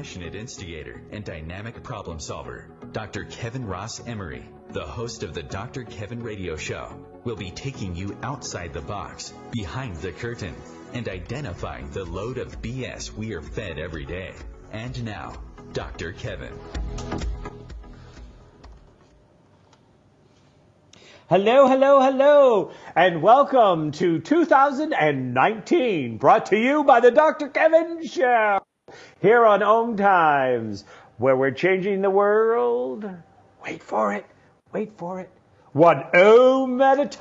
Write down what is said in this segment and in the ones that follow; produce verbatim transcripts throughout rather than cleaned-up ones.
passionate instigator and dynamic problem solver, Doctor Kevin Ross Emery, the host of the Doctor Kevin Radio Show, will be taking you outside the box, behind the curtain, and identifying the load of B S we are fed every day. And now, Doctor Kevin. Hello, hello, hello, and welcome to two thousand nineteen, brought to you by the Doctor Kevin Show, here on Om Times, where we're changing the world. Wait for it, wait for it. One Om at a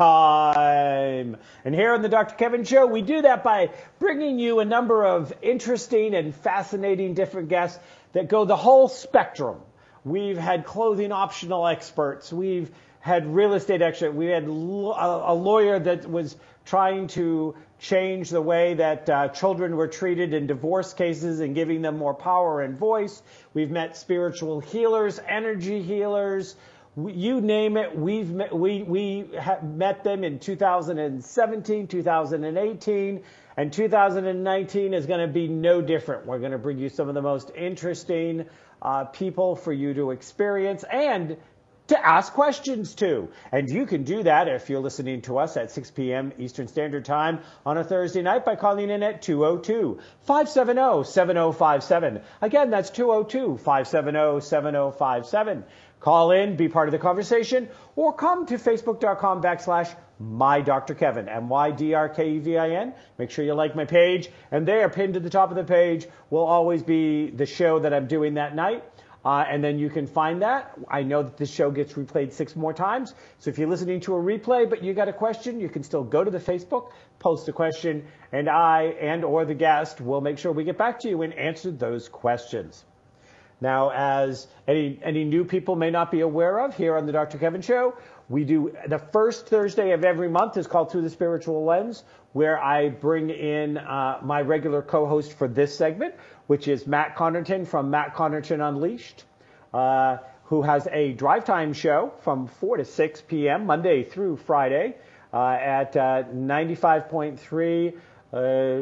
time. And here on the Doctor Kevin Show, we do that by bringing you a number of interesting and fascinating different guests that go the whole spectrum. We've had clothing optional experts. We've had real estate experts. We had a lawyer that was trying to change the way that uh, children were treated in divorce cases and giving them more power and voice. We've met spiritual healers, energy healers. You name it, we've met, we we have met them in two thousand seventeen, two thousand eighteen, and two thousand nineteen is going to be no different. We're going to bring you some of the most interesting uh, people for you to experience and to ask questions to. And you can do that if you're listening to us at six p.m. Eastern Standard Time on a Thursday night by calling in at two oh two, five seven oh, seven oh five seven. Again, that's two oh two, five seven oh, seven oh five seven. Call in, be part of the conversation, or come to facebook.com backslash my Doctor Kevin, M Y D R K E V I N. Make sure you like my page, and there, pinned to the top of the page, will always be the show that I'm doing that night. Uh, and then you can find that. I know that this show gets replayed six more times. So if you're listening to a replay, but you got a question, you can still go to the Facebook, post a question, and I and or the guest will make sure we get back to you and answer those questions. Now, as any, any new people may not be aware of, here on the Doctor Kevin Show, we do the first Thursday of every month is called Through the Spiritual Lens, where I bring in uh, my regular co-host for this segment, which is Matt Connarton from Matt Connarton Unleashed, uh, who has a drive time show from four to six p.m. Monday through Friday uh, at uh, ninety-five point three. Uh,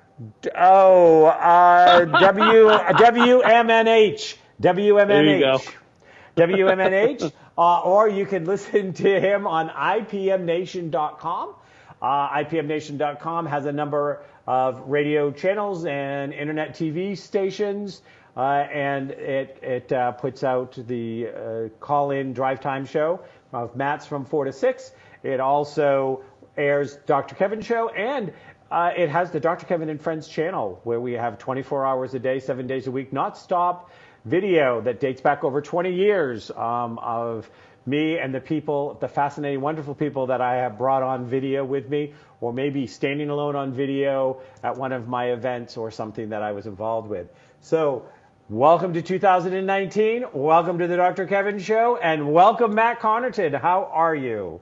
oh, uh, W W M N H. W M N H. There you go. W M N H. Uh, or you can listen to him on I P M nation dot com. Uh, I P M nation dot com has a number of radio channels and internet T V stations, uh, and it, it uh, puts out the uh, call-in drive time show of Matt's from four to six. It also airs Doctor Kevin Show, and uh, it has the Doctor Kevin and Friends channel, where we have twenty-four hours a day, seven days a week, not stop video that dates back over twenty years um, of me and the people, the fascinating, wonderful people that I have brought on video with me, or maybe standing alone on video at one of my events or something that I was involved with. So welcome to two thousand nineteen. Welcome to the Doctor Kevin Show, and welcome Matt Connarton. How are you?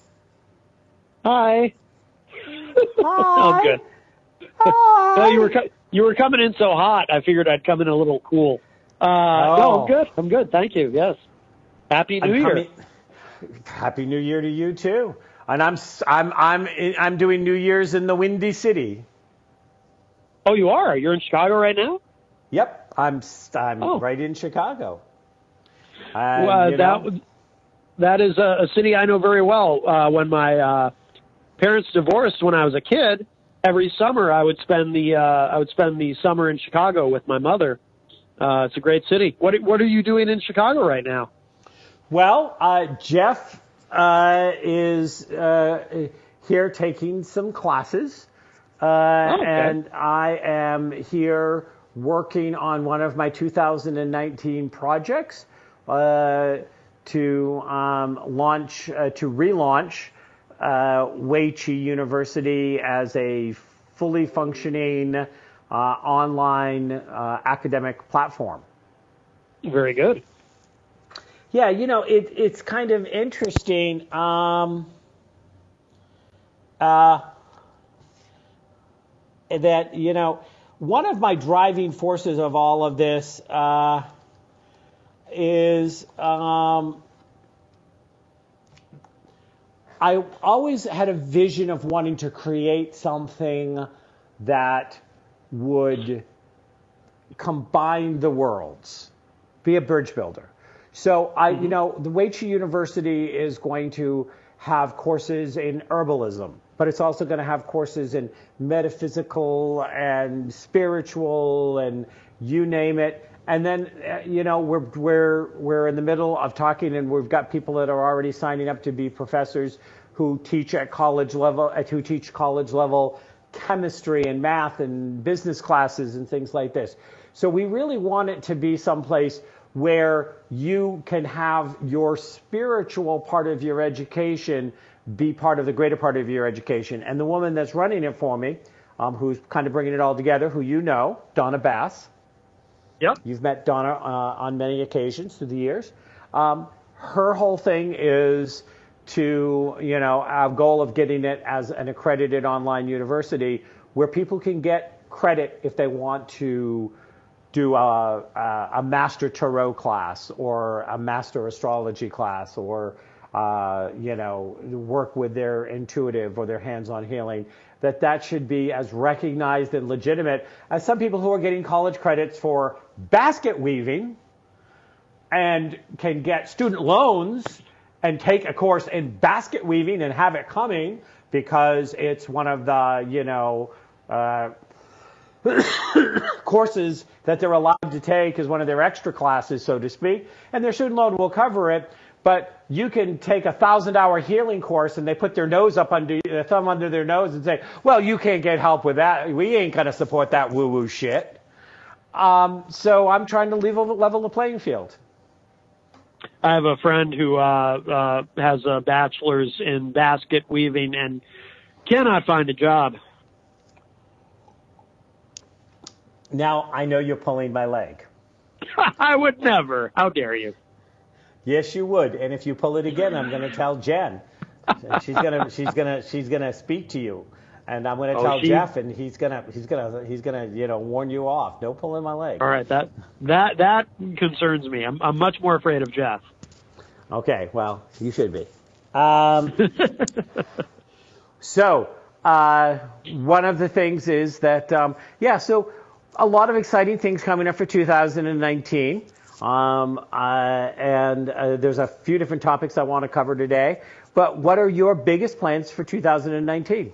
Hi. Hi. I'm good. Hi. Well, you were co- you were coming in so hot, I figured I'd come in a little cool. Uh, oh. No, I'm good. I'm good. Thank you. Yes. Happy New I'm Year. coming, Happy New Year to you too. And I'm I'm I'm I'm doing New Year's in the Windy City. Oh, you are? You're in Chicago right now? Yep, I'm I'm oh. right in Chicago. And, well, uh, you that know, that is a, a city I know very well. Uh, when my uh, parents divorced when I was a kid, every summer I would spend the uh, I would spend the summer in Chicago with my mother. Uh, it's a great city. What what are you doing in Chicago right now? Well, uh, Jeff uh, is uh, here taking some classes, uh, oh, okay. and I am here working on one of my two thousand nineteen projects uh, to um, launch, uh, to relaunch uh, Wei Chi University as a fully functioning uh, online uh, academic platform. Very good. Yeah, you know, it, it's kind of interesting. Um, uh, that, you know, one of my driving forces of all of this uh, is um, I always had a vision of wanting to create something that would combine the worlds, be a bridge builder. So I, mm-hmm. you know, the Weichi University is going to have courses in herbalism, but it's also going to have courses in metaphysical and spiritual and you name it. And then, uh, you know, we're we're we're in the middle of talking, and we've got people that are already signing up to be professors who teach at college level, uh, who teach college level chemistry and math and business classes and things like this. So we really want it to be someplace where you can have your spiritual part of your education be part of the greater part of your education. And the woman that's running it for me, um, who's kind of bringing it all together, who you know, Donna Bass. Yep. You've met Donna uh, on many occasions through the years. Um, her whole thing is to, you know, our goal of getting it as an accredited online university where people can get credit if they want to do a, a, a master tarot class or a master astrology class or, uh, you know, work with their intuitive or their hands-on healing, that that should be as recognized and legitimate as some people who are getting college credits for basket weaving and can get student loans and take a course in basket weaving and have it coming because it's one of the, you know, uh, courses that they're allowed to take as one of their extra classes, so to speak, and their student loan will cover it. But you can take a thousand-hour healing course, and they put their nose up under their thumb under their nose and say, "Well, you can't get help with that. We ain't gonna support that woo-woo shit." Um, so I'm trying to level, level the playing field. I have a friend who uh, uh, has a bachelor's in basket weaving and cannot find a job. Now, I know you're pulling my leg. I would never. How dare you? Yes, you would. And if you pull it again, I'm going to tell Jen. She's going to she's going to she's going to speak to you. And I'm going to oh, tell she... Jeff, and he's going to he's going to he's going to, you know, warn you off. No pulling my leg. All right, that that that concerns me. I'm I'm much more afraid of Jeff. Okay, well, you should be. Um, so, uh, one of the things is that um, yeah, so a lot of exciting things coming up for two thousand nineteen. Um, uh, and uh, there's a few different topics I want to cover today. But what are your biggest plans for two thousand nineteen?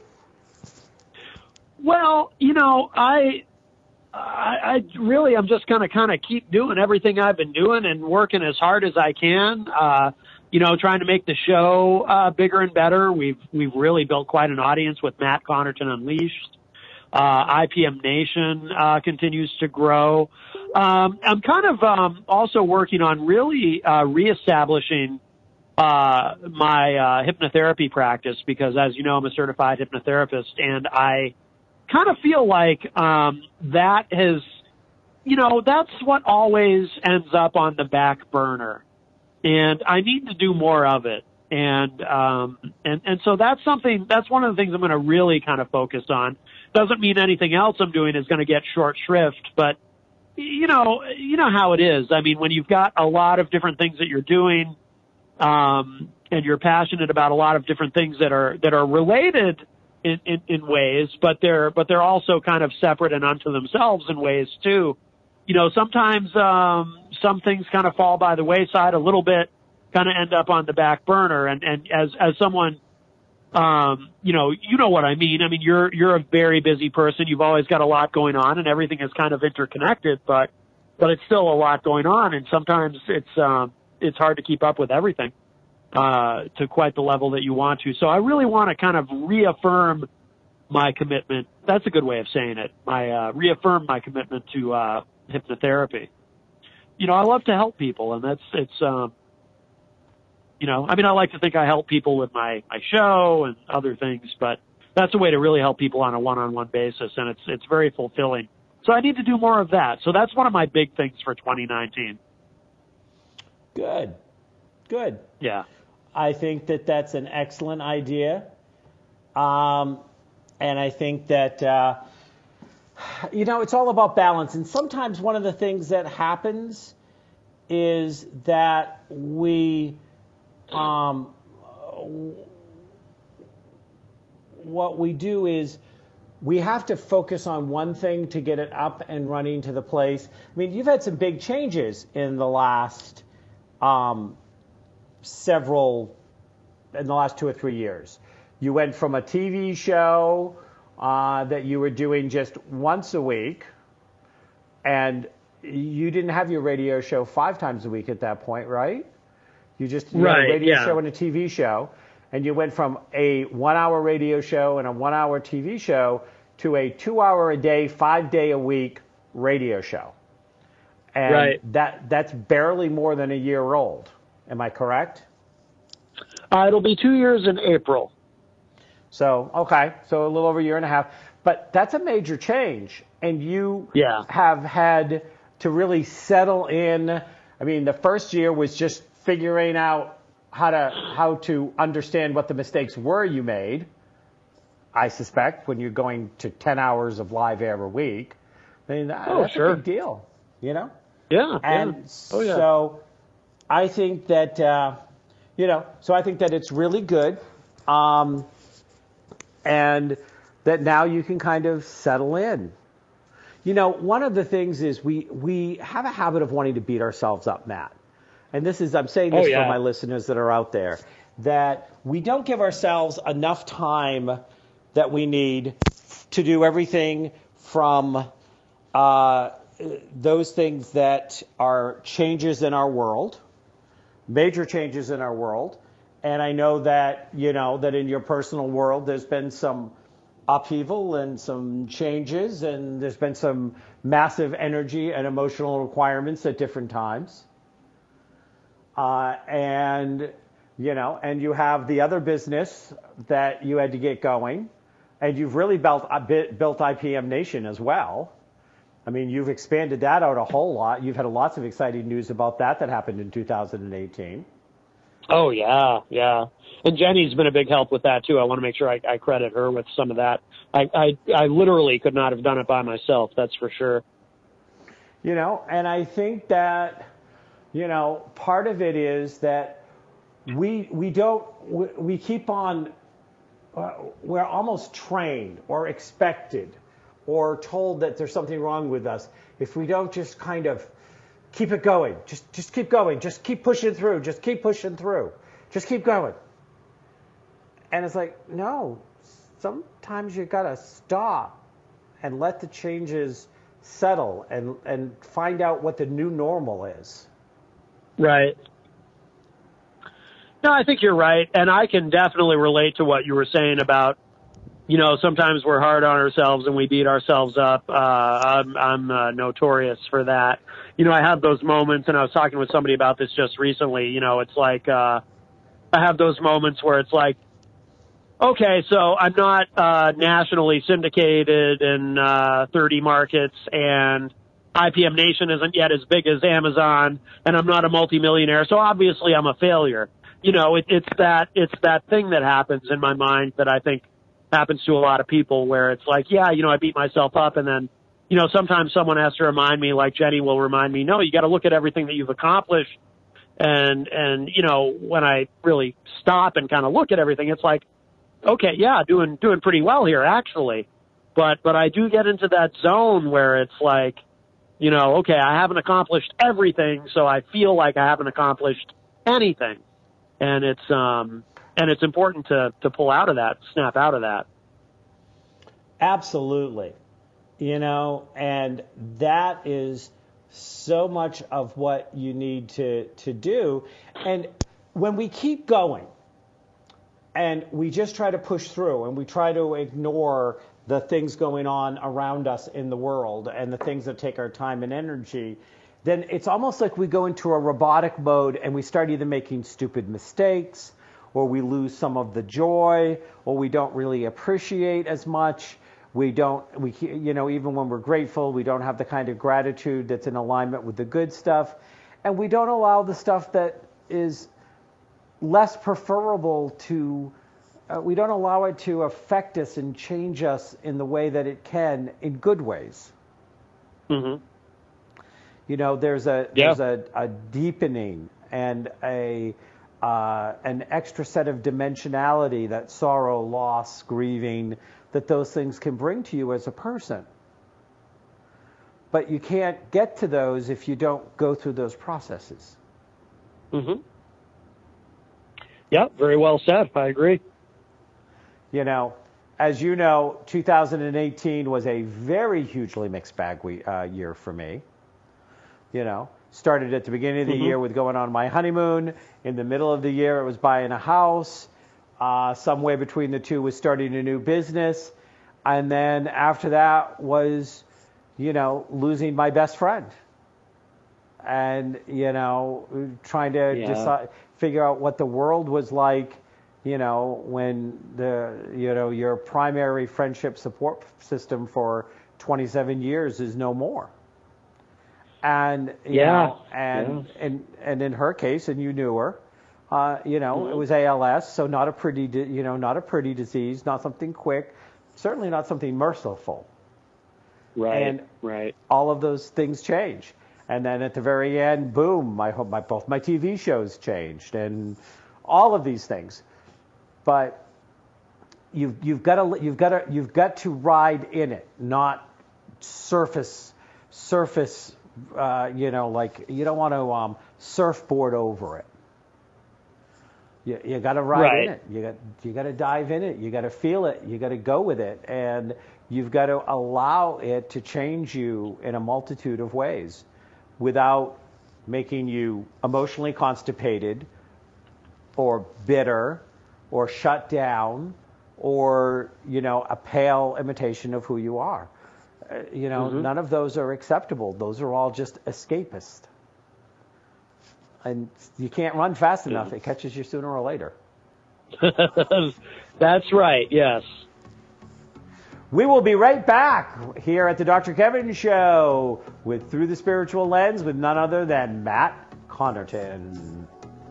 Well, you know, I, I, I really, I'm just going to kind of keep doing everything I've been doing and working as hard as I can. Uh, you know, trying to make the show uh, bigger and better. We've we've really built quite an audience with Matt Connerton Unleashed. Uh, I P M Nation uh, continues to grow. Um, I'm kind of um, also working on really uh, reestablishing uh, my uh, hypnotherapy practice because, as you know, I'm a certified hypnotherapist, and I kind of feel like um, that has, you know, that's what always ends up on the back burner, and I need to do more of it. And um, and and so that's something. That's one of the things I'm going to really kind of focus on. Doesn't mean anything else I'm doing is going to get short shrift, but you know, you know how it is. I mean, when you've got a lot of different things that you're doing, um, and you're passionate about a lot of different things that are that are related in, in, in ways, but they're but they're also kind of separate and unto themselves in ways too. You know, sometimes um, some things kind of fall by the wayside a little bit, kind of end up on the back burner. And, and as as someone, um, you know, you know what I mean. I mean, you're you're a very busy person. You've always got a lot going on, and everything is kind of interconnected. But but it's still a lot going on, and sometimes it's um, it's hard to keep up with everything uh, to quite the level that you want to. So I really want to kind of reaffirm my commitment. That's a good way of saying it. My uh, reaffirm my commitment to uh, hypnotherapy. You know, I love to help people, and that's it's. Um, You know, I mean, I like to think I help people with my, my show and other things, but that's a way to really help people on a one-on-one basis, and it's it's very fulfilling. So I need to do more of that. So that's one of my big things for twenty nineteen. Good. Good. Yeah. I think that that's an excellent idea. Um, and I think that, uh, you know, it's all about balance. And sometimes one of the things that happens is that we... Um, what we do is we have to focus on one thing to get it up and running to the place. I mean, you've had some big changes in the last um, several, in the last two or three years. You went from a T V show uh, that you were doing just once a week, and you didn't have your radio show five times a week at that point, right? You just you right, had a radio yeah. show and a T V show, and you went from a one-hour radio show and a one-hour T V show to a two-hour-a-day, five-day-a-week radio show. And right. that that's barely more than a year old. Am I correct? Uh, it'll be two years in April. So, okay, so a little over a year and a half. But that's a major change, and you yeah. have had to really settle in. I mean, the first year was just figuring out how to how to understand what the mistakes were you made, I suspect, when you're going to ten hours of live air a week. I mean, oh, that's sure. a big deal, you know? Yeah. And yeah. Oh, yeah. so I think that, uh, you know, so I think that it's really good. Um, and that now you can kind of settle in. You know, one of the things is we, we have a habit of wanting to beat ourselves up, Matt. And this is, I'm saying this oh, yeah. for my listeners that are out there, that we don't give ourselves enough time that we need to do everything from uh, those things that are changes in our world, major changes in our world. And I know that, you know, that in your personal world, there's been some upheaval and some changes, and there's been some massive energy and emotional requirements at different times. Uh, and, you know, and you have the other business that you had to get going, and you've really built, built I P M Nation as well. I mean, you've expanded that out a whole lot. You've had lots of exciting news about that that happened in two thousand eighteen. Oh, yeah, yeah. And Jenny's been a big help with that, too. I want to make sure I, I credit her with some of that. I, I, I literally could not have done it by myself, that's for sure. You know, and I think that, you know, part of it is that we we don't, we, we keep on, uh, we're almost trained or expected or told that there's something wrong with us if we don't just kind of keep it going. Just just keep going. Just keep pushing through. Just keep pushing through. Just keep going. And it's like, no, sometimes you got to stop and let the changes settle and, and find out what the new normal is. Right. No, I think you're right. And I can definitely relate to what you were saying about, you know, sometimes we're hard on ourselves and we beat ourselves up. Uh, I'm, I'm uh, notorious for that. You know, I have those moments, and I was talking with somebody about this just recently. You know, it's like, uh, I have those moments where it's like, okay, so I'm not, uh, nationally syndicated in, uh, thirty markets, and I P M Nation isn't yet as big as Amazon, and I'm not a multimillionaire, so obviously I'm a failure. You know, it, it's that, it's that thing that happens in my mind that I think happens to a lot of people, where it's like, yeah, you know, I beat myself up, and then, you know, sometimes someone has to remind me, like Jenny will remind me, no, you got to look at everything that you've accomplished. And, and, you know, when I really stop and kind of look at everything, it's like, okay, yeah, doing, doing pretty well here, actually. But, but I do get into that zone where it's like, you know, okay, I haven't accomplished everything, so I feel like I haven't accomplished anything. And it's, um, and it's important to, to pull out of that, snap out of that. Absolutely. You know, and that is so much of what you need to, to do. And when we keep going and we just try to push through and we try to ignore the things going on around us in the world and the things that take our time and energy, then it's almost like we go into a robotic mode and we start either making stupid mistakes, or we lose some of the joy, or we don't really appreciate as much. We don't, we, you know, even when we're grateful, we don't have the kind of gratitude that's in alignment with the good stuff. And we don't allow the stuff that is less preferable to, uh, we don't allow it to affect us and change us in the way that it can in good ways. Mm-hmm. You know, there's a, yeah. there's a, a deepening and a, uh, an extra set of dimensionality that sorrow, loss, grieving, that those things can bring to you as a person. But you can't get to those if you don't go through those processes. Mm-hmm. Yeah, very well said. I agree. You know, as you know, two thousand eighteen was a very hugely mixed bag we, uh, year for me. You know, started at the beginning of the mm-hmm. year with going on my honeymoon. In the middle of the year, it was buying a house. Uh, somewhere between the two was starting a new business. And then after that was, you know, losing my best friend. And, you know, trying to yeah. decide, figure out what the world was like, you know, when the, you know, your primary friendship support system for twenty-seven years is no more. And, you yeah. know, and, yeah. and, and in her case, and you knew her, uh, you know, mm-hmm. it was A L S, so not a pretty, you know, not a pretty disease, not something quick, certainly not something merciful. Right, and right. all of those things change. And then at the very end, boom, my, my both my T V shows changed and all of these things. But you've you've got to you've got to you've got to ride in it, not surface surface. Uh, you know, like you don't want to um, surfboard over it. You you got to ride right. in it. You got you got to dive in it. You got to feel it. You got to go with it, and you've got to allow it to change you in a multitude of ways, without making you emotionally constipated, or bitter, or shut down, or you know a pale imitation of who you are. Uh, you know, mm-hmm. none of those are acceptable. Those are all just escapist. And you can't run fast enough. It catches you sooner or later. That's right, yes. We will be right back here at the Doctor Kevin Show with Through the Spiritual Lens with none other than Matt Connarton.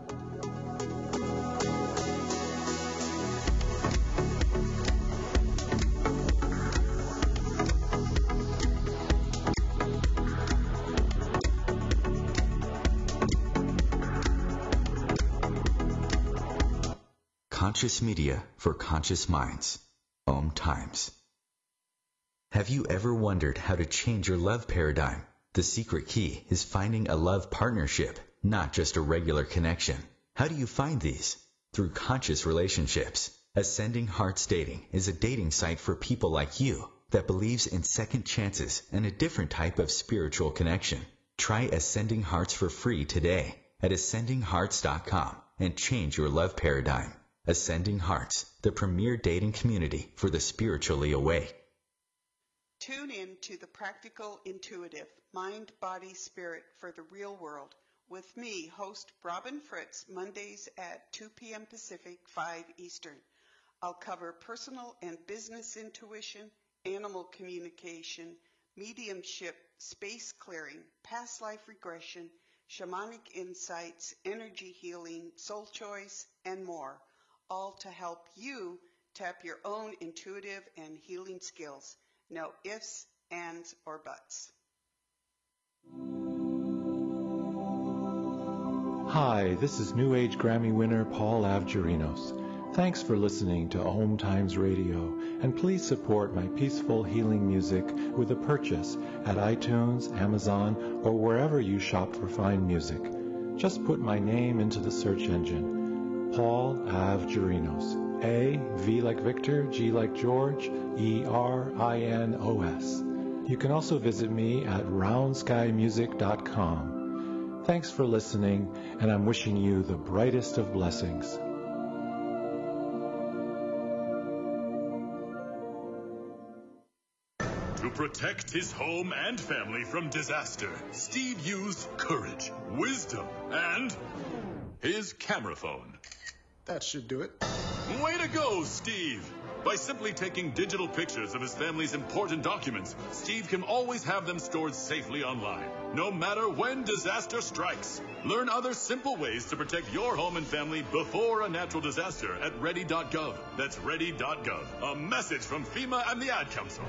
Conscious media for conscious minds. Om Times. Have you ever wondered how to change your love paradigm? The secret key is finding a love partnership, not just a regular connection. How do you find these? Through conscious relationships. Ascending Hearts Dating is a dating site for people like you that believes in second chances and a different type of spiritual connection. Try Ascending Hearts for free today at ascending hearts dot com and change your love paradigm. Ascending Hearts, the premier dating community for the spiritually awake. Tune in to the Practical Intuitive, Mind, Body, Spirit for the Real World with me, host Robin Fritz, Mondays at two p.m. Pacific, five Eastern. I'll cover personal and business intuition, animal communication, mediumship, space clearing, past life regression, shamanic insights, energy healing, soul choice, and more, all to help you tap your own intuitive and healing skills. No ifs, ands, or buts. Hi, this is New Age Grammy winner Paul Avgerinos. Thanks for listening to Om Times Radio, and please support my peaceful healing music with a purchase at iTunes, Amazon, or wherever you shop for fine music. Just put my name into the search engine, Paul Avgerinos. A, V like Victor, G like George, E R I N O S. You can also visit me at round sky music dot com. Thanks for listening, and I'm wishing you the brightest of blessings. To protect his home and family from disaster, Steve used courage, wisdom, and his camera phone. That should do it. Way to go, Steve! By simply taking digital pictures of his family's important documents, Steve can always have them stored safely online, no matter when disaster strikes. Learn other simple ways to protect your home and family before a natural disaster at ready dot gov. That's ready dot gov. A message from FEMA and the Ad Council.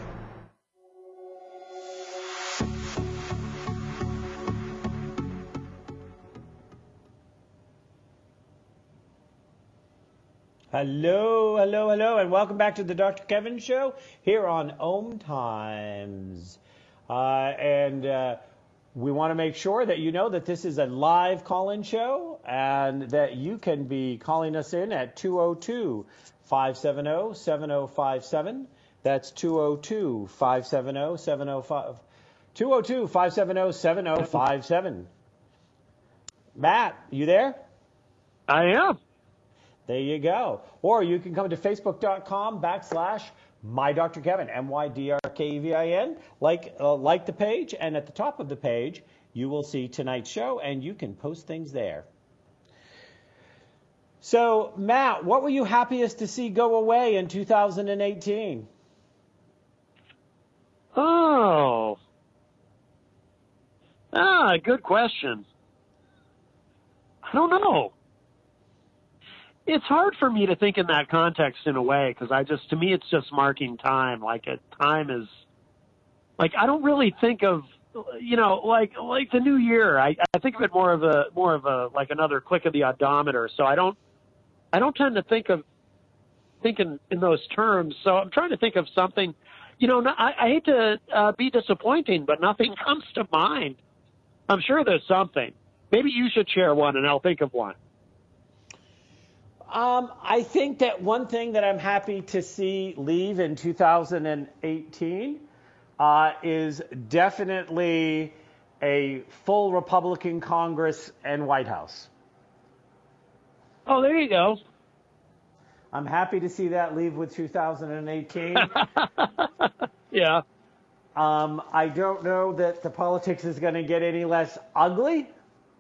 Hello, hello, hello, and welcome back to the Doctor Kevin Show here on Om Times. Uh, and uh, we want to make sure that you know that this is a live call-in show and that you can be calling us in at two oh two, five seven oh, seven oh five seven. That's two oh two, five seven oh, seven oh five two oh two, five seven oh, seven oh five seven. Matt, you there? I am. There you go. Or you can come to facebook.com backslash my Doctor Kevin, M Y D R K E V I N. Like, uh, like the page, and at the top of the page, you will see tonight's show, and you can post things there. So, Matt, what were you happiest to see go away in two thousand eighteen? Oh. Ah, good question. I don't know. It's hard for me to think in that context in a way, because I just, to me, it's just marking time. Like, a time is, like, I don't really think of, you know, like, like the new year. I, I think of it more of a, more of a, like another click of the odometer. So I don't, I don't tend to think of, thinking in those terms. So I'm trying to think of something, you know, I, I hate to uh, be disappointing, but nothing comes to mind. I'm sure there's something. Maybe you should share one and I'll think of one. Um, I think that one thing that I'm happy to see leave in two thousand eighteen uh, is definitely a full Republican Congress and White House. Oh, there you go. I'm happy to see that leave with two thousand eighteen. Yeah. Um, I don't know that the politics is going to get any less ugly.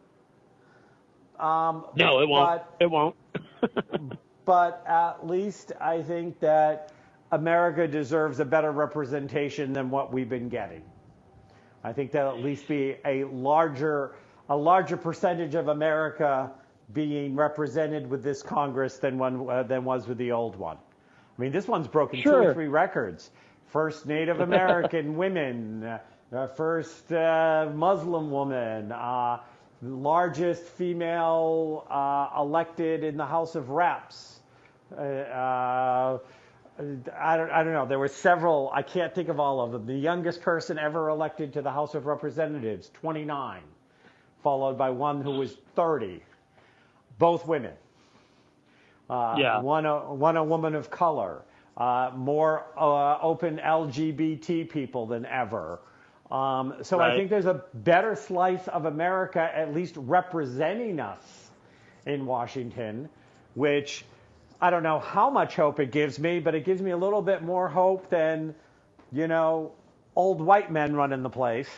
Um, no, it won't. But, it won't. But at least I think that America deserves a better representation than what we've been getting. I think there'll at least be a larger, a larger percentage of America being represented with this Congress than one uh, than was with the old one. I mean, this one's broken sure. two or three records. First Native American women, uh, first uh, Muslim woman, uh, largest female uh, elected in the House of Reps. Uh, uh, I don't, I don't know. There were several. I can't think of all of them. The youngest person ever elected to the House of Representatives, twenty-nine, followed by one who was thirty. Both women. Uh, yeah. One a, one a woman of color. Uh, more uh, open L G B T people than ever. Um, so right. I think there's a better slice of America at least representing us in Washington, which I don't know how much hope it gives me, but it gives me a little bit more hope than, you know, old white men running the place.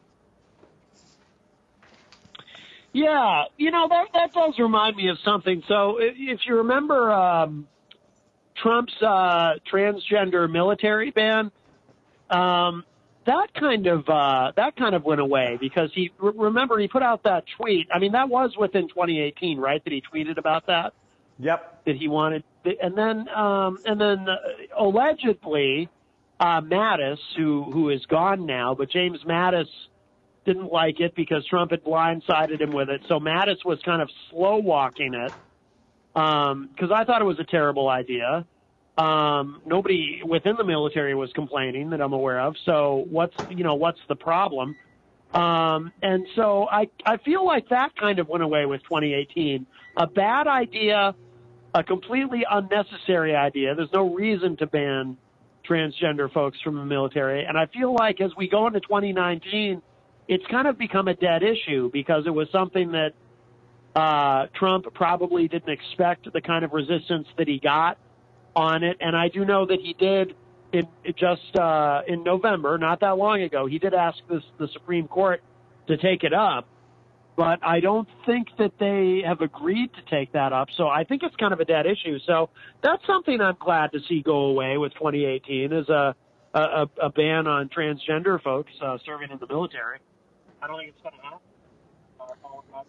Yeah, you know, that that does remind me of something. So if you remember um, Trump's uh, transgender military ban, um, that kind of uh, that kind of went away because he remember he put out that tweet. I mean, that was within twenty eighteen, right? That he tweeted about that. Yep. That he wanted, and then um, and then uh, allegedly uh, Mattis, who who is gone now, but James Mattis didn't like it because Trump had blindsided him with it. So Mattis was kind of slow walking it because um, I thought it was a terrible idea. Um, nobody within the military was complaining that I'm aware of. So what's, you know, what's the problem? Um, and so I, I feel like that kind of went away with twenty eighteen. A bad idea, a completely unnecessary idea. There's no reason to ban transgender folks from the military. And I feel like as we go into twenty nineteen, it's kind of become a dead issue because it was something that uh, Trump probably didn't expect the kind of resistance that he got on it. And I do know that he did in just uh, in November, not that long ago, he did ask this, the Supreme Court to take it up. But I don't think that they have agreed to take that up. So I think it's kind of a dead issue. So that's something I'm glad to see go away with twenty eighteen is a, a, a ban on transgender folks uh, serving in the military. I don't think it's going to happen.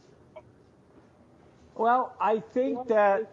Well, I think that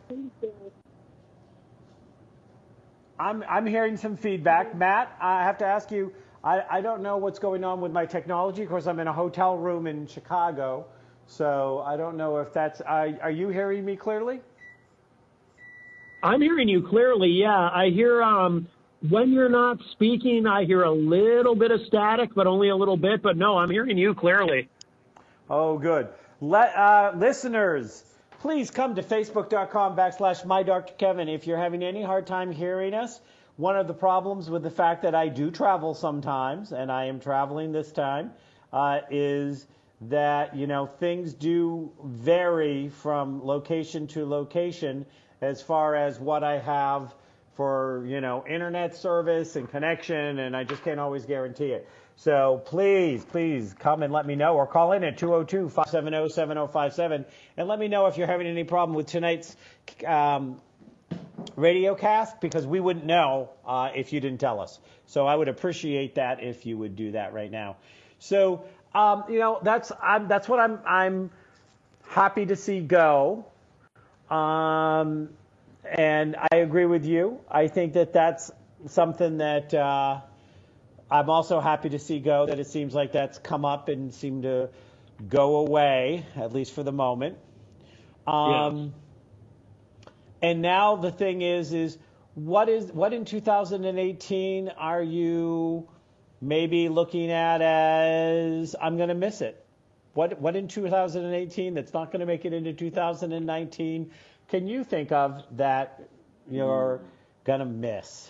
I'm I'm hearing some feedback. Matt, I have to ask you, I, I don't know what's going on with my technology. Of course, I'm in a hotel room in Chicago, so I don't know if that's, uh, are you hearing me clearly? I'm hearing you clearly. Yeah, I hear um, when you're not speaking, I hear a little bit of static, but only a little bit. But no, I'm hearing you clearly. Oh, good. Let, uh, listeners, please come to facebook.com backslash my Doctor Kevin if you're having any hard time hearing us. One of the problems with the fact that I do travel sometimes, and I am traveling this time, uh, is that, you know, things do vary from location to location as far as what I have for, you know, internet service and connection, and I just can't always guarantee it. So please, please come and let me know, or call in at two oh two, five seven oh, seven oh five seven and let me know if you're having any problem with tonight's um, radio cast, because we wouldn't know uh, if you didn't tell us. So I would appreciate that if you would do that right now. So, um, you know, that's I'm, that's what I'm I'm happy to see go. Um, and I agree with you. I think that that's something that uh, I'm also happy to see go, that it seems like that's come up and seemed to go away, at least for the moment. Um, Yeah. And now the thing is, is what is what in two thousand eighteen are you maybe looking at as I'm going to miss it? What what in two thousand eighteen that's not going to make it into two thousand nineteen can you think of that you're going to miss?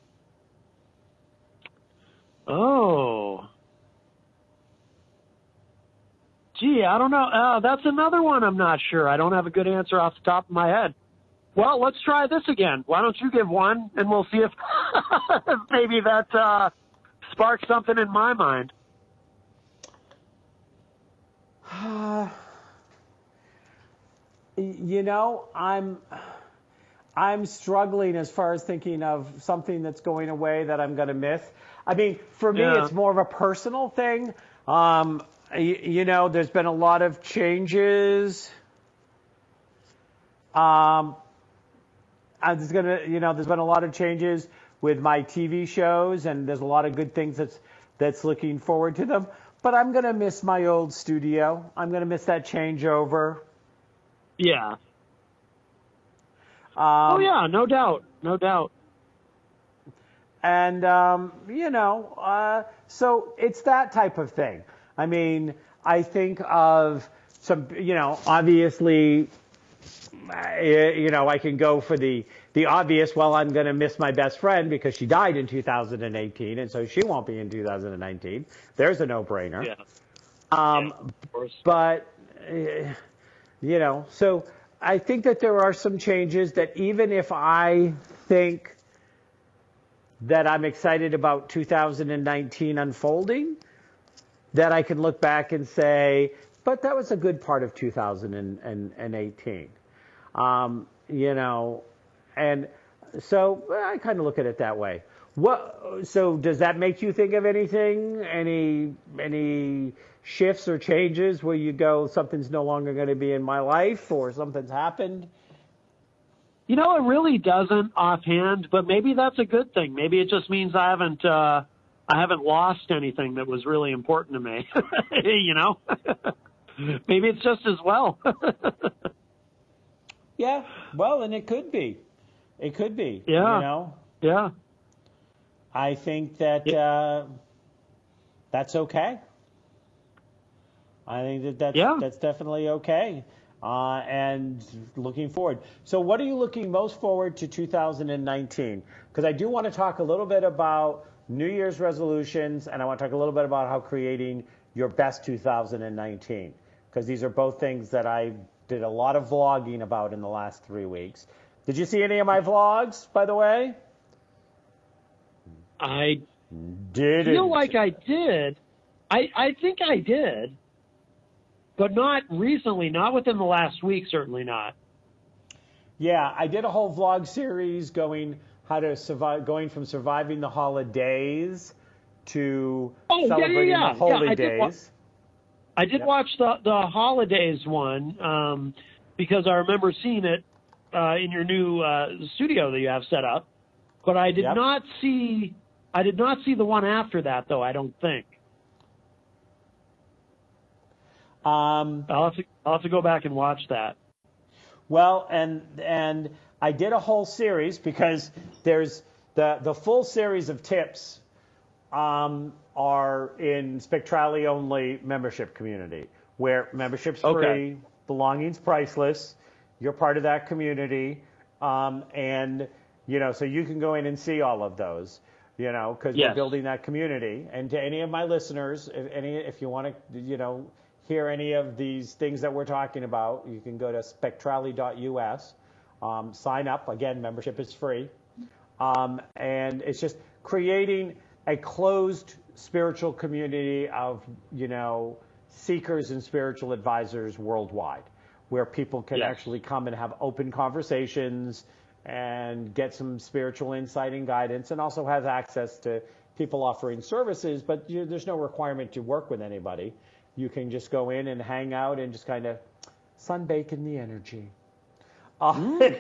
Oh. Gee, I don't know. Uh, that's another one I'm not sure. I don't have a good answer off the top of my head. Well, let's try this again. Why don't you give one, and we'll see if maybe that uh, sparks something in my mind. Uh, you know, I'm I'm struggling as far as thinking of something that's going away that I'm going to miss. I mean, for me, Yeah. it's more of a personal thing. Um, you, you know, there's been a lot of changes. Um, I was gonna, you know, there's been a lot of changes with my T V shows, and there's a lot of good things that's that's looking forward to them. But I'm gonna miss my old studio. I'm gonna miss that changeover. Yeah. Um, oh, yeah, no doubt. No doubt. And, um, you know, uh, so it's that type of thing. I mean, I think of some, you know, obviously, uh, you know, I can go for the, the obvious, well, I'm going to miss my best friend because she died in two thousand eighteen, and so she won't be in two thousand nineteen. There's a no-brainer. Yeah. Um, Yeah, of course. But, uh, you know, so I think that there are some changes that even if I think that I'm excited about two thousand nineteen unfolding, that I can look back and say, but that was a good part of two thousand eighteen. Um, you know, and so I kind of look at it that way. What, so does that make you think of anything, any, any shifts or changes where you go, something's no longer going to be in my life, or something's happened? You know, it really doesn't offhand, but maybe that's a good thing. Maybe it just means I haven't, uh, I haven't lost anything that was really important to me. You know, maybe it's just as well. Yeah, well, and it could be. It could be. Yeah. You know, Yeah. I think that uh, that's okay. I think that that's, Yeah. that's definitely okay. Uh, and looking forward. So what are you looking most forward to two thousand nineteen? Because I do want to talk a little bit about New Year's resolutions, and I want to talk a little bit about how creating your best two thousand nineteen. Because these are both things that I did a lot of vlogging about in the last three weeks. Did you see any of my vlogs, by the way? I Did feel like I did. I, I think I did, but not recently, not within the last week, certainly not. Yeah, I did a whole vlog series going how to survive, going from surviving the holidays to Oh, yeah, celebrating yeah, yeah. the holy Yeah, I did wa- days. I did Yep. watch the, the holidays one um, because I remember seeing it uh, in your new uh, studio that you have set up, but I did Yep. not see I did not see the one after that, though. I don't think. Um, I'll have to I'll have to go back and watch that. Well, and and I did a whole series because there's the the full series of tips um, are in Spectrali only membership community, where membership's free, Okay. belonging's priceless. You're part of that community, um, and you know, so you can go in and see all of those. You know, because Yes. we're building that community. And to any of my listeners, if any, if you want to, you know, hear any of these things that we're talking about, you can go to spectrali dot U S, um, sign up. Again, membership is free. Um, and it's just creating a closed spiritual community of, you know, seekers and spiritual advisors worldwide, where people can Yes. actually come and have open conversations and get some spiritual insight and guidance, and also has access to people offering services, but you, there's no requirement to work with anybody. You can just go in and hang out and just kind of sunbake in the energy. Uh,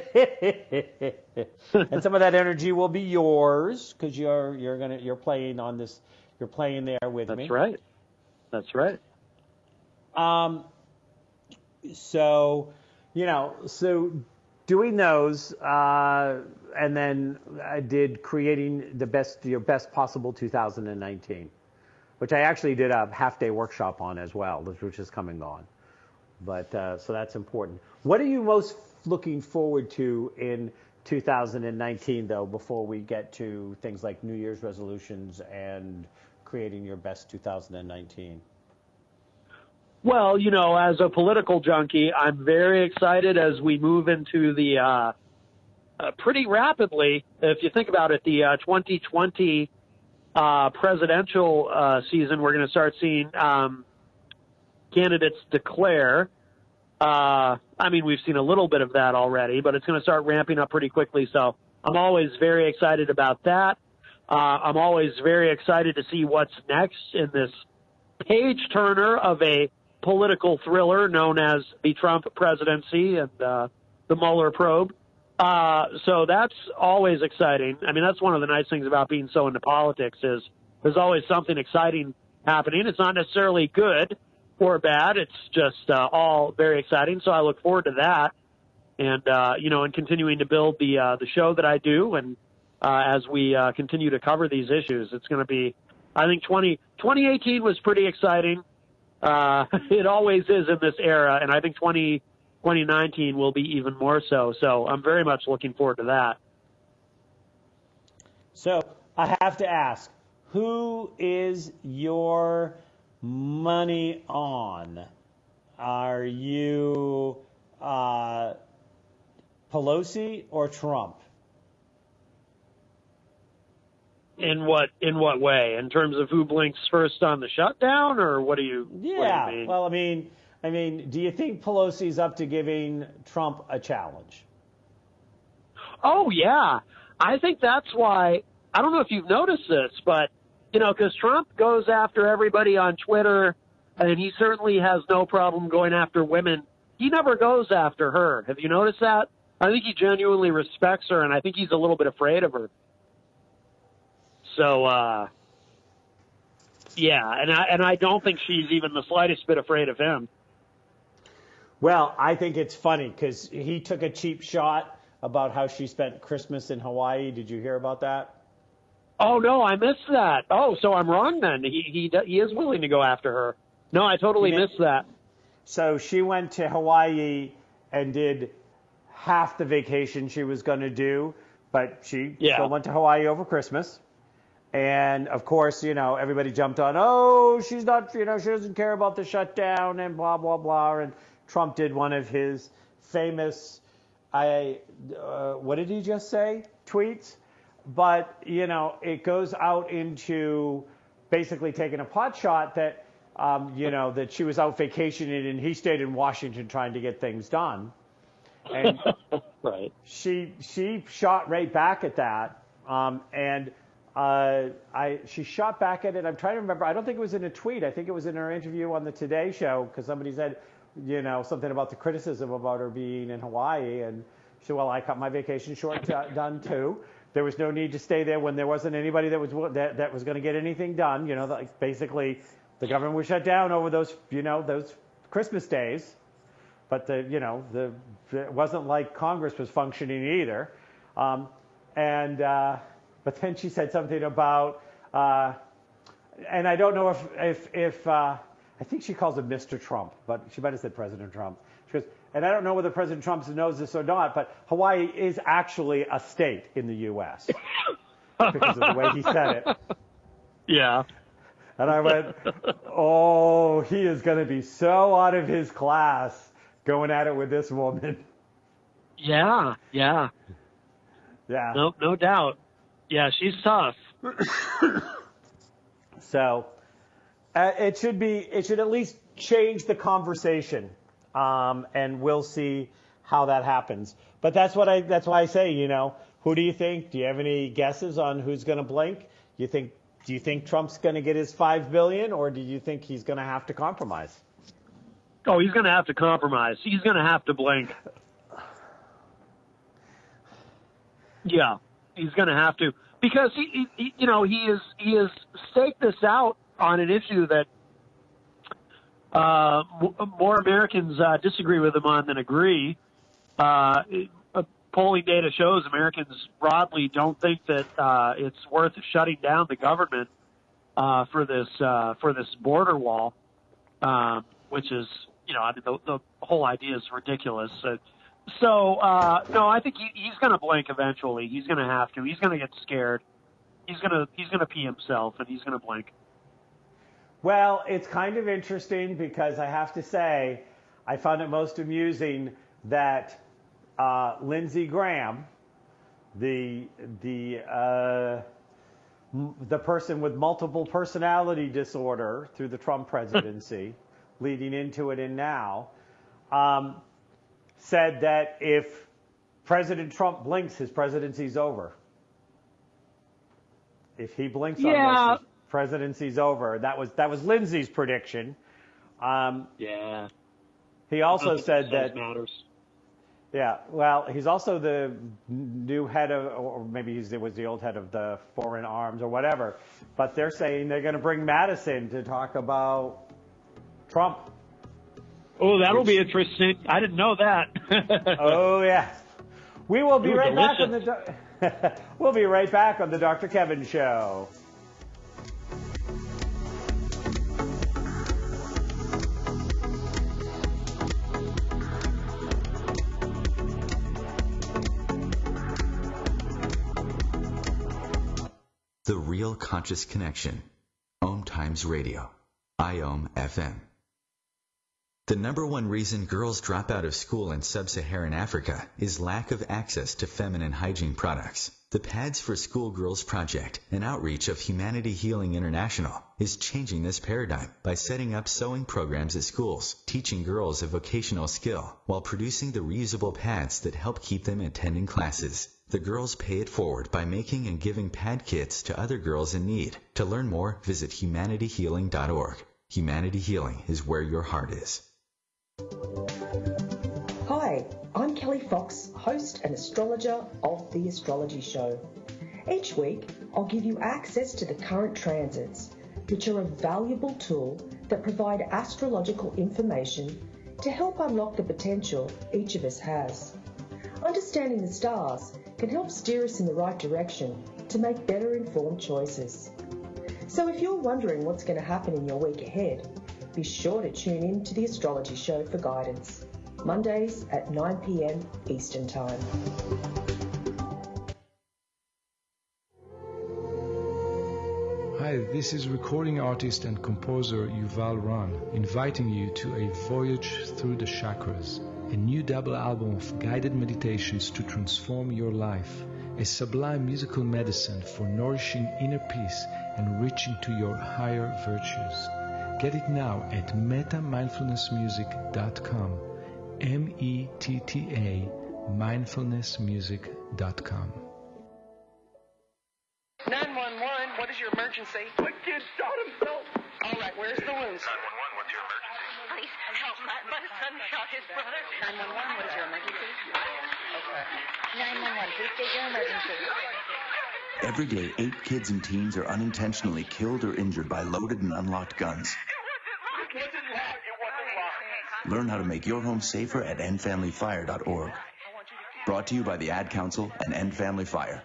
and some of that energy will be yours because you're you're gonna you're playing on this you're playing there with That's me. right. That's right. Um. So, you know, so doing those, uh, and then I did creating the best your best possible two thousand nineteen, which I actually did a half day workshop on as well, which is coming on. But uh, so that's important. What are you most looking forward to in two thousand nineteen, though, before we get to things like New Year's resolutions and creating your best two thousand nineteen? Well, you know, as a political junkie, I'm very excited as we move into the uh, uh, pretty rapidly, if you think about it, the uh, twenty twenty uh, presidential uh, season. We're going to start seeing um, candidates declare. Uh, I mean, we've seen a little bit of that already, but it's going to start ramping up pretty quickly. So I'm always very excited about that. Uh, I'm always very excited to see what's next in this page turner of a political thriller known as the Trump presidency and uh, the Mueller probe. Uh, so that's always exciting. I mean, that's one of the nice things about being so into politics is there's always something exciting happening. It's not necessarily good or bad. It's just uh, all very exciting. So I look forward to that, and uh, you know, and continuing to build the uh, the show that I do, and uh, as we uh, continue to cover these issues, it's going to be. I think twenty eighteen was pretty exciting. Uh, it always is in this era, and I think twenty nineteen will be even more so. So I'm very much looking forward to that. So I have to ask, who is your money on? Are you uh, Pelosi or Trump? In what in what way? In terms of who blinks first on the shutdown, or what do you? Yeah. What do you mean? Well, I mean, I mean, do you think Pelosi's up to giving Trump a challenge? Oh yeah, I think that's why. I don't know if you've noticed this, but you know, because Trump goes after everybody on Twitter, and he certainly has no problem going after women. He never goes after her. Have you noticed that? I think he genuinely respects her, and I think he's a little bit afraid of her. So, uh, yeah, and I and I don't think she's even the slightest bit afraid of him. Well, I think it's funny because he took a cheap shot about how she spent Christmas in Hawaii. Did you hear about that? Oh no, I missed that. Oh, so I'm wrong then. He he he is willing to go after her. No, I totally He- missed that. So she went to Hawaii and did half the vacation she was going to do, but she Yeah. still went to Hawaii over Christmas. And of course, you know, everybody jumped on, oh, she's not, you know, she doesn't care about the shutdown and blah, blah, blah. And Trump did one of his famous, I, uh, what did he just say? Tweets. But, you know, it goes out into basically taking a pot shot that, um, you know, that she was out vacationing and he stayed in Washington trying to get things done. And Right. she she shot right back at that. Um, and uh, I she shot back at it. I'm trying to remember. I don't think it was in a tweet. I think it was in her interview on the Today Show because somebody said, you know, something about the criticism about her being in Hawaii. And she said, well, I cut my vacation short t- done too. There was no need to stay there when there wasn't anybody that was that, that was going to get anything done. You know, like basically the government was shut down over those, you know, those Christmas days. but the you know the it wasn't like Congress was functioning either. Um, and uh, but then she said something about, uh, and I don't know if if if uh, I think she calls him Mister Trump, but she might have said President Trump. She goes, and I don't know whether President Trump knows this or not, but Hawaii is actually a state in the U S because of the way he said it. Yeah. And I went, oh, he is going to be so out of his class going at it with this woman. Yeah, yeah. Yeah. No, no doubt. Yeah, she's tough. So uh, it should be, it should at least change the conversation, um, and we'll see how that happens. But that's what I, that's why I say, you know, who do you think? Do you have any guesses on who's going to blink? You think? Do you think Trump's going to get his five billion dollars, or do you think he's going to have to compromise? Oh, he's going to have to compromise. He's going to have to blink. Yeah, he's going to have to, because he, he, you know, he is he has staked this out on an issue that uh, more Americans uh, disagree with him on than agree. Uh, polling data shows Americans broadly don't think that uh, it's worth shutting down the government uh, for this uh, for this border wall, um, which is, you know, I mean, the, the whole idea is ridiculous. Uh, so uh, no, I think he, he's going to blink eventually. He's going to have to. He's going to get scared. He's going to he's going to pee himself, and he's going to blink. Well, it's kind of interesting because I have to say, I found it most amusing that uh, Lindsey Graham, the the uh, m- the person with multiple personality disorder through the Trump presidency, leading into it and now, um, said that if President Trump blinks, his presidency's over. If he blinks Yeah. on this, his presidency's over. That was that was Lindsey's prediction. Um, Yeah. he also I don't think said size that. matters. Yeah, well, he's also the new head of, or maybe he was the old head of the Foreign Arms or whatever. But they're saying they're going to bring Madison to talk about Trump. Oh, that'll Which- be interesting. I didn't know that. Oh yes, we will be Ooh, right back on delicious. the. Do- we'll be right back on the Doctor Kevin Show. The Real Conscious Connection. Om Times Radio. I O M F M. The number one reason girls drop out of school in sub-Saharan Africa is lack of access to feminine hygiene products. The Pads for Schoolgirls Project, an outreach of Humanity Healing International, is changing this paradigm by setting up sewing programs at schools, teaching girls a vocational skill, while producing the reusable pads that help keep them attending classes. The girls pay it forward by making and giving pad kits to other girls in need. To learn more, visit humanity healing dot org. Humanity Healing is where your heart is. Hi, I'm Kelly Fox, host and astrologer of The Astrology Show. Each week, I'll give you access to the current transits, which are a valuable tool that provide astrological information to help unlock the potential each of us has. Understanding the stars can help steer us in the right direction to make better informed choices. So if you're wondering what's going to happen in your week ahead, be sure to tune in to The Astrology Show for guidance, Mondays at nine p.m. Eastern Time. Hi, this is recording artist and composer Yuval Ron, inviting you to a voyage through the chakras, a new double album of guided meditations to transform your life, a sublime musical medicine for nourishing inner peace and reaching to your higher virtues. Get it now at meta mindfulness music dot com. M E T T A mindfulness music dot com. nine one one, what is your emergency? My kid shot himself. All right, where's the wounds? nine one one, what's your emergency? Please help, my, my son shot his brother. nine one one, what is your emergency? Okay. nine one one, please state your emergency. Every day, eight kids and teens are unintentionally killed or injured by loaded and unlocked guns. It wasn't loud. It wasn't Learn how to make your home safer at end family fire dot org. Brought to you by the Ad Council and End Family Fire.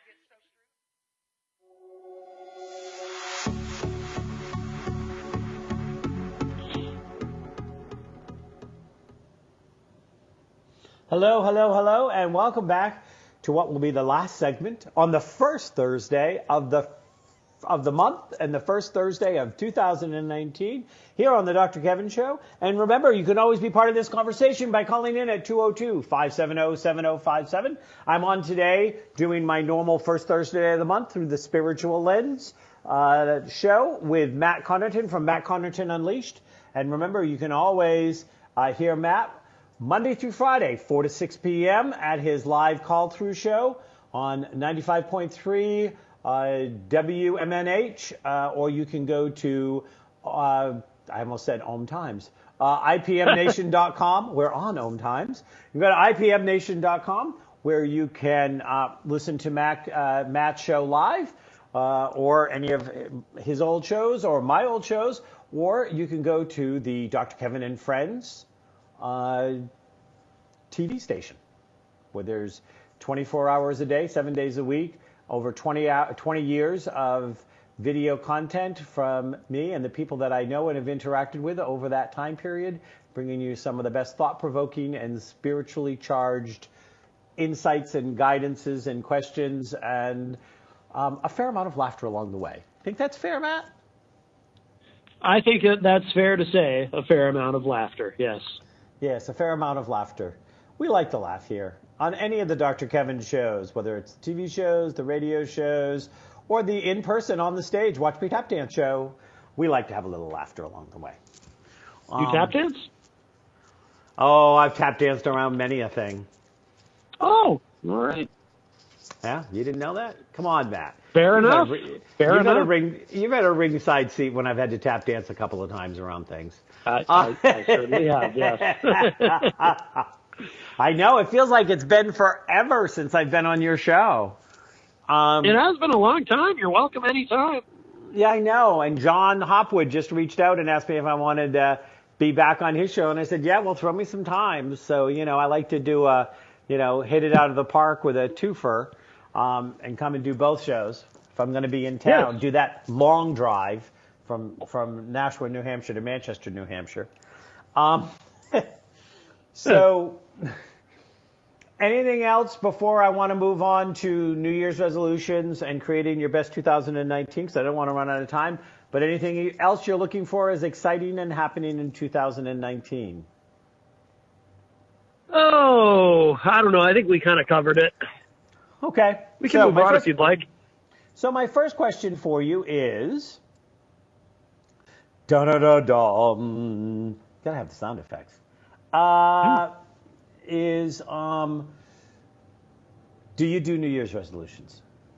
Hello, hello, hello, and welcome back to what will be the last segment on the first Thursday of the of the month and the first Thursday of two thousand nineteen here on the Doctor Kevin Show. And remember, you can always be part of this conversation by calling in at two oh two, five seven oh, seven oh five seven. I'm on today doing my normal first Thursday of the month through the Spiritual Lens uh, show with Matt Connerton from Matt Connerton Unleashed. And remember, you can always uh, hear Matt Monday through Friday, four to six p.m. at his live call-through show on ninety-five point three uh, W M N H, uh, or you can go to, uh, I almost said Ohm Times, uh, I P M nation dot com. We're on Ohm Times. You go to I P M nation dot com, where you can uh, listen to Mac, uh, Matt's show live, uh, or any of his old shows, or my old shows, or you can go to the Doctor Kevin and Friends Uh, T V station, where there's twenty-four hours a day, seven days a week, over twenty, twenty years of video content from me and the people that I know and have interacted with over that time period, bringing you some of the best thought-provoking and spiritually charged insights and guidances and questions, and um, a fair amount of laughter along the way. Think that's fair, Matt? I think that that's fair to say, a fair amount of laughter, yes. Yes, a fair amount of laughter. We like to laugh here on any of the Doctor Kevin shows, whether it's T V shows, the radio shows, or the in-person on the stage Watch Me Tap Dance show. We like to have a little laughter along the way. You um, tap dance? Oh, I've tap danced around many a thing. Oh, all right. Yeah, you didn't know that? Come on, Matt. Fair you've enough. Had a, Fair you've enough. Had a ring, you've had a ringside seat when I've had to tap dance a couple of times around things. I, I, I certainly have, yes. I know. It feels like it's been forever since I've been on your show. Um, it has been a long time. You're welcome anytime. Yeah, I know. And John Hopwood just reached out and asked me if I wanted to be back on his show. And I said, yeah, well, throw me some time. So, you know, I like to do a, you know, hit it out of the park with a twofer. Um, and come and do both shows. If I'm going to be in town, yes. Do that long drive from from Nashua, New Hampshire to Manchester, New Hampshire. Um, so, anything else before I want to move on to New Year's resolutions and creating your best two thousand nineteen? Because I don't want to run out of time. But anything else you're looking for is exciting and happening in two thousand nineteen? Oh, I don't know. I think we kind of covered it. Okay. We can so move on first, if you'd like. So my first question for you is, da-da-da-dum, gotta have the sound effects, uh, hmm. is, um, do you do New Year's resolutions?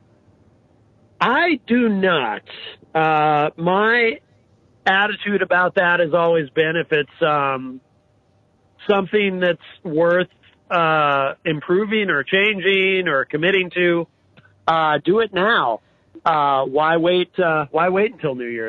I do not. Uh, my attitude about that has always been if it's um, something that's worth uh, improving or changing or committing to, uh, do it now. Uh, why wait, uh, why wait until New Year's?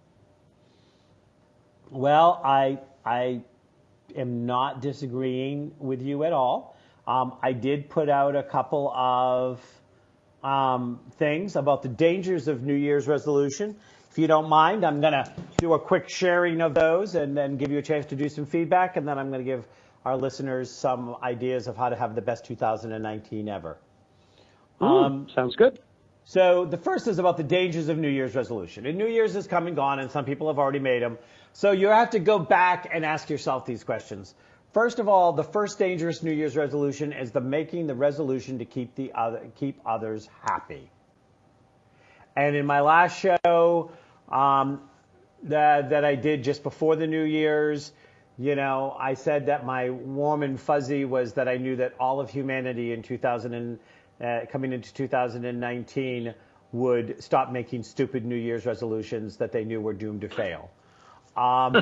Well, I, I am not disagreeing with you at all. Um, I did put out a couple of, um, things about the dangers of New Year's resolution. If you don't mind, I'm going to do a quick sharing of those and then give you a chance to do some feedback. And then I'm going to give our listeners some ideas of how to have the best two thousand nineteen ever. Ooh, um, sounds good. So the first is about the dangers of New Year's resolution. And New Year's has come and gone, and some people have already made them. So you have to go back and ask yourself these questions. First of all, the first dangerous New Year's resolution is the making the resolution to keep the other, keep others happy. And in my last show um, that that I did just before the New Year's, you know, I said that my warm and fuzzy was that I knew that all of humanity in two thousand and uh, coming into two thousand nineteen would stop making stupid New Year's resolutions that they knew were doomed to fail. Um,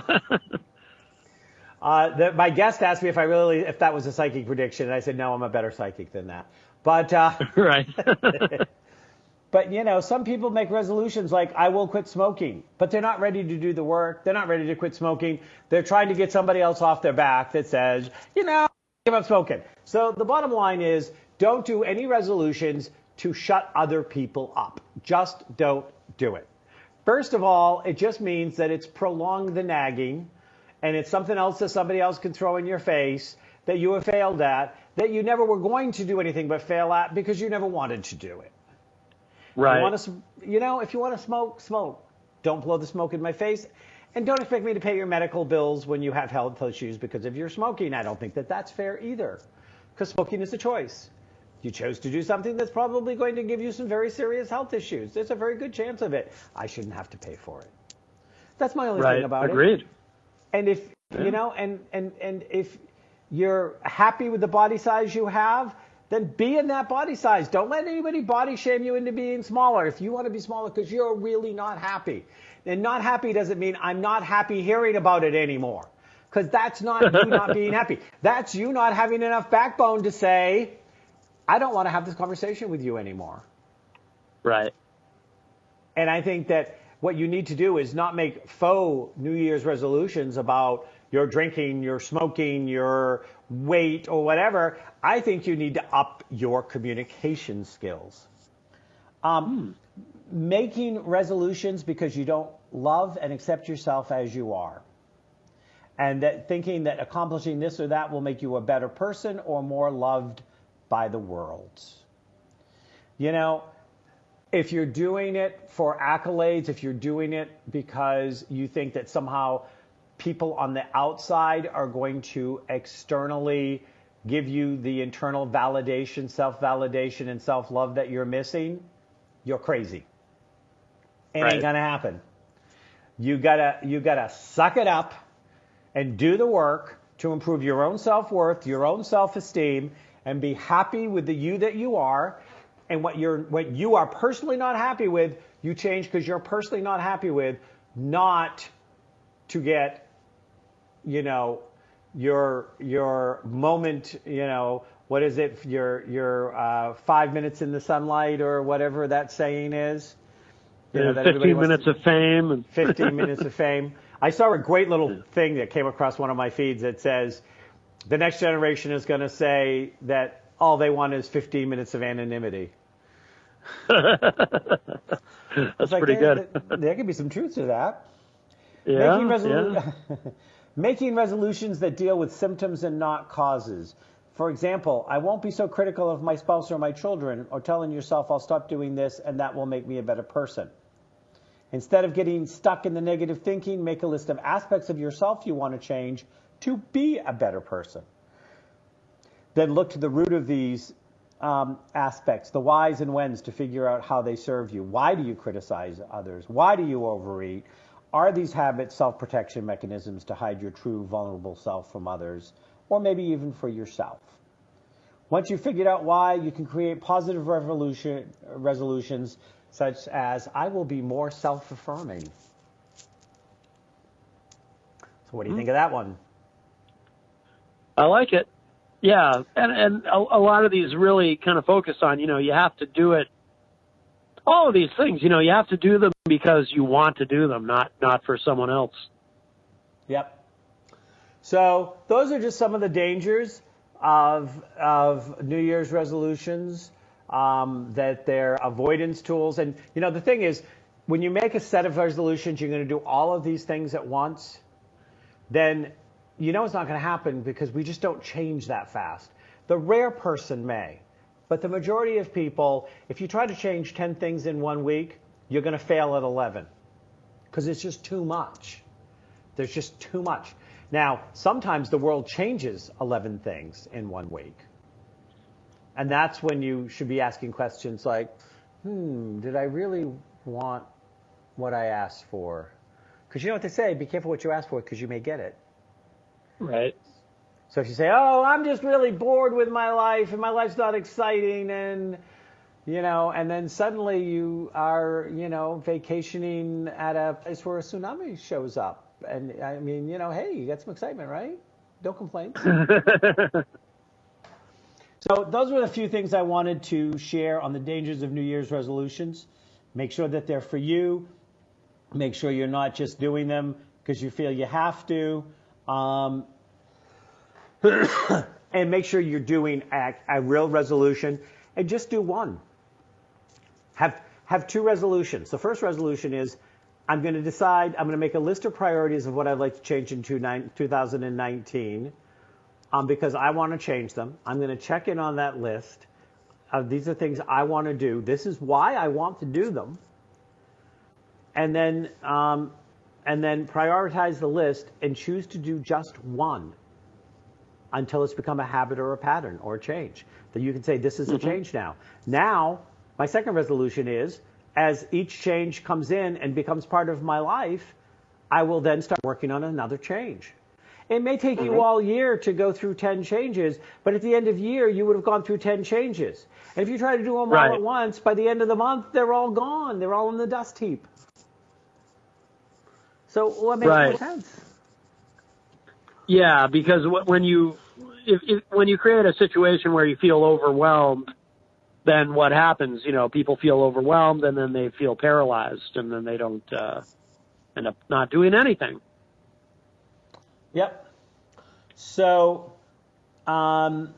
uh, the, my guest asked me if I really, if that was a psychic prediction, and I said, no, I'm a better psychic than that. But, uh, right. But, you know, some people make resolutions like, I will quit smoking, but they're not ready to do the work. They're not ready to quit smoking. They're trying to get somebody else off their back that says, you know, give up smoking. So the bottom line is, don't do any resolutions to shut other people up. Just don't do it. First of all, it just means that it's prolonged the nagging, and it's something else that somebody else can throw in your face that you have failed at, that you never were going to do anything but fail at because you never wanted to do it. Right. You, want to, you know, if you want to smoke, smoke. Don't blow the smoke in my face. And don't expect me to pay your medical bills when you have health issues because of your smoking. I don't think that that's fair either, because smoking is a choice. You chose to do something that's probably going to give you some very serious health issues. There's a very good chance of it. I shouldn't have to pay for it. That's my only right. thing about Agreed. it. And if, yeah. you know, and, and, and if you're happy with the body size you have, then be in that body size. Don't let anybody body shame you into being smaller. If you want to be smaller because you're really not happy. And not happy doesn't mean I'm not happy hearing about it anymore. Because that's not you not being happy. That's you not having enough backbone to say, I don't want to have this conversation with you anymore. Right. And I think that what you need to do is not make faux New Year's resolutions about your drinking, your smoking, your weight, or whatever. I think you need to up your communication skills. Um, hmm. Making resolutions because you don't love and accept yourself as you are. And that thinking that accomplishing this or that will make you a better person or more loved by the world. You know, if you're doing it for accolades, if you're doing it because you think that somehow people on the outside are going to externally give you the internal validation, self-validation, and self-love that you're missing, you're crazy. It right. ain't gonna happen. You gotta, you gotta suck it up and do the work to improve your own self-worth, your own self-esteem, and be happy with the you that you are. And what you're, what you are personally not happy with, you change because you're personally not happy with, not to get, you know, your your moment, you know, what is it, your your uh, five minutes in the sunlight or whatever that saying is. You yeah, know, that fifteen minutes to, of fame. And fifteen minutes of fame. I saw a great little thing that came across one of my feeds that says, the next generation is going to say that all they want is fifteen minutes of anonymity. That's like, pretty there, good. There, there could be some truth to that. Yeah, Making, resolu- yeah. Making resolutions that deal with symptoms and not causes. For example, I won't be so critical of my spouse or my children, or telling yourself I'll stop doing this and that will make me a better person. Instead of getting stuck in the negative thinking, make a list of aspects of yourself you want to change to be a better person. Then look to the root of these um, aspects, the whys and whens, to figure out how they serve you. Why do you criticize others? Why do you overeat? Are these habits self-protection mechanisms to hide your true vulnerable self from others, or maybe even for yourself? Once you've figured out why, you can create positive revolution, resolutions such as, I will be more self-affirming. So what do you mm-hmm. think of that one? I like it. Yeah, and and a, a lot of these really kind of focus on, you know, you have to do it. All of these things, you know, you have to do them because you want to do them, not not for someone else. Yep. So those are just some of the dangers of of New Year's resolutions, um, that they're avoidance tools. And, you know, the thing is, when you make a set of resolutions, you're going to do all of these things at once, then you know it's not going to happen because we just don't change that fast. The rare person may. But the majority of people, if you try to change ten things in one week, you're going to fail at eleven because it's just too much. There's just too much. Now, sometimes the world changes eleven things in one week. And that's when you should be asking questions like, hmm, did I really want what I asked for? Because you know what they say, be careful what you ask for because you may get it. Right. So if you say, oh, I'm just really bored with my life and my life's not exciting, and, you know, and then suddenly you are, you know, vacationing at a place where a tsunami shows up. And I mean, you know, hey, you got some excitement, right? Don't complain. So those were the few things I wanted to share on the dangers of New Year's resolutions. Make sure that they're for you. Make sure you're not just doing them because you feel you have to. Um, and make sure you're doing a, a real resolution, and just do one. Have have two resolutions. The first resolution is, I'm going to decide, I'm going to make a list of priorities of what I'd like to change in two thousand nineteen, um, because I want to change them. I'm going to check in on that list. Uh, these are things I want to do. This is why I want to do them. And then, um, and then prioritize the list and choose to do just one until it's become a habit or a pattern or a change. That you can say, this is a mm-hmm. change now. Now, my second resolution is, as each change comes in and becomes part of my life, I will then start working on another change. It may take mm-hmm. you all year to go through ten changes, but at the end of year, you would have gone through ten changes. And if you try to do them right. all at once, by the end of the month, they're all gone. They're all in the dust heap. So what makes right. more sense? Yeah, because when you if, if, when you create a situation where you feel overwhelmed, then what happens? You know, people feel overwhelmed, and then they feel paralyzed, and then they don't uh, end up not doing anything. Yep. So, um,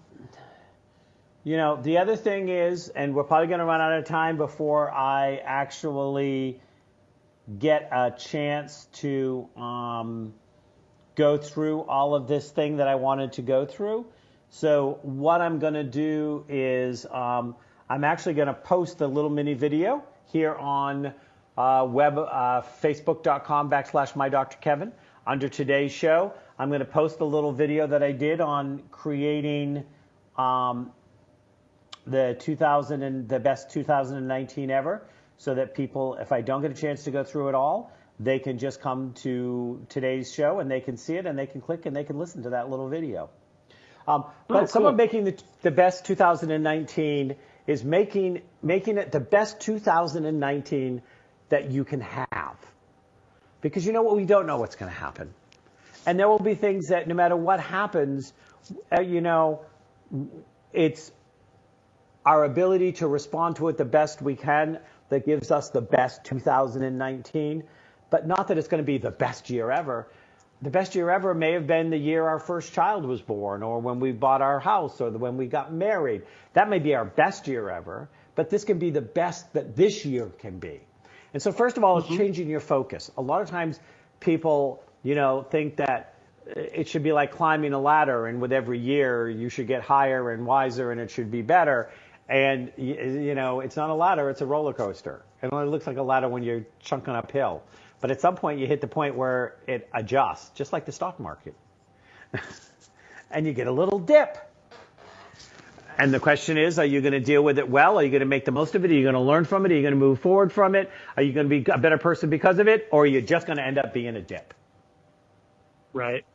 you know, the other thing is, and we're probably going to run out of time before I actually get a chance to um, go through all of this thing that I wanted to go through. So what I'm going to do is um, I'm actually going to post a little mini video here on uh, web uh, facebook.com backslash my Doctor Kevin under today's show. I'm going to post a little video that I did on creating um, the two thousand and the best two thousand nineteen ever, so that people, if I don't get a chance to go through it all, they can just come to today's show and they can see it and they can click and they can listen to that little video. Um, but oh, someone cool. making the, the best two thousand nineteen is making making it the best two thousand nineteen that you can have. Because you know what? We don't know what's going to happen. And there will be things that no matter what happens, uh, you know, it's our ability to respond to it the best we can that gives us the best two thousand nineteen. But not that it's going to be the best year ever. The best year ever may have been the year our first child was born, or when we bought our house, or when we got married. That may be our best year ever, but this can be the best that this year can be. And so first of all, it's mm-hmm. changing your focus. A lot of times people, you know, think that it should be like climbing a ladder, and with every year you should get higher and wiser and it should be better. And, you know, it's not a ladder, it's a roller coaster. It only looks like a ladder when you're chunking uphill. But at some point you hit the point where it adjusts, just like the stock market. And you get a little dip. And the question is, are you going to deal with it well? Are you going to make the most of it? Are you going to learn from it? Are you going to move forward from it? Are you going to be a better person because of it? Or are you just going to end up being a dip? Right.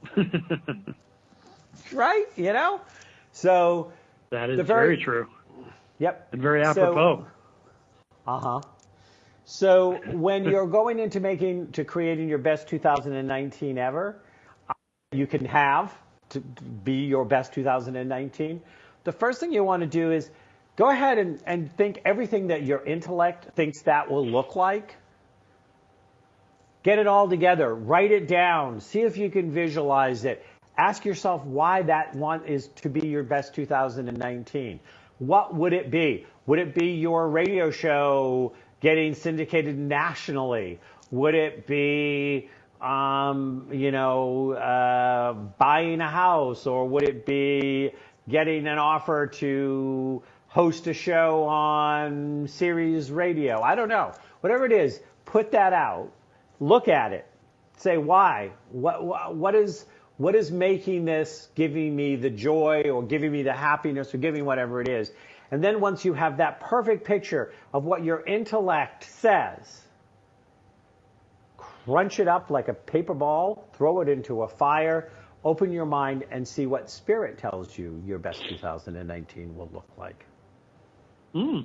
Right? You know? So that is the very, very true. Yep. And very apropos. So, uh-huh. So when you're going into making, to creating your best two thousand nineteen ever, you can have to be your best two thousand nineteen. The first thing you want to do is go ahead and, and think everything that your intellect thinks that will look like. Get it all together. Write it down. See if you can visualize it. Ask yourself why that one is to be your best two thousand nineteen. What would it be? Would it be your radio show getting syndicated nationally? Would it be, um, you know, uh, buying a house? Or would it be getting an offer to host a show on Sirius Radio? I don't know. Whatever it is, put that out. Look at it. Say why. What, what, what is... What is making this, giving me the joy or giving me the happiness or giving whatever it is? And then once you have that perfect picture of what your intellect says, crunch it up like a paper ball, throw it into a fire, open your mind and see what spirit tells you your best two thousand nineteen will look like. Mm.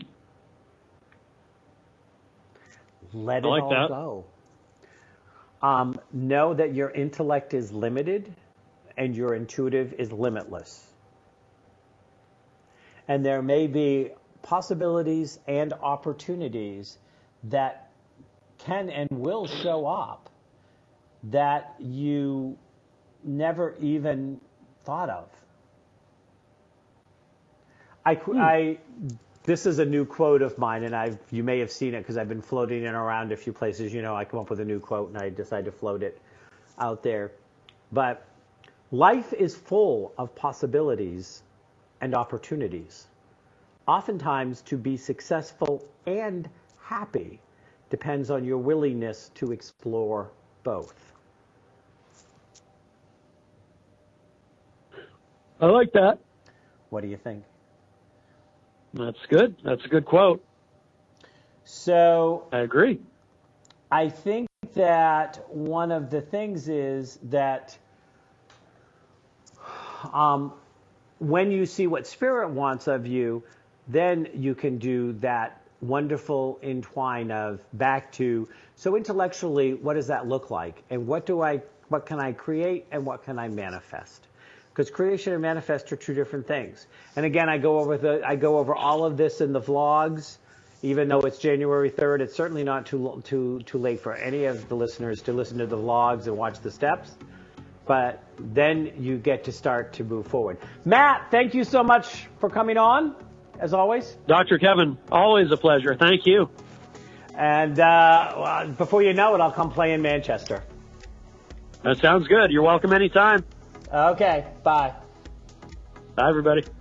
Let I it like all that. go. Um, know that your intellect is limited and your intuitive is limitless. And there may be possibilities and opportunities that can and will show up that you never even thought of. I, hmm. I, this is a new quote of mine, and I've, you may have seen it because I've been floating it around a few places. You know, I come up with a new quote and I decide to float it out there. But life is full of possibilities and opportunities. Oftentimes, to be successful and happy depends on your willingness to explore both. I like that. What do you think? That's good. That's a good quote. So I agree. I think that one of the things is that um, when you see what Spirit wants of you, then you can do that wonderful entwine of back to, so intellectually, what does that look like? And what do I, what can I create and what can I manifest? Because creation and manifest are two different things. And again, I go over the, I go over all of this in the vlogs, even though it's January third. It's certainly not too, too, too late for any of the listeners to listen to the vlogs and watch the steps. But then you get to start to move forward. Matt, thank you so much for coming on, as always. Doctor Kevin, always a pleasure. Thank you. And uh, well, before you know it, I'll come play in Manchester. That sounds good. You're welcome anytime. Okay, bye. Bye, everybody.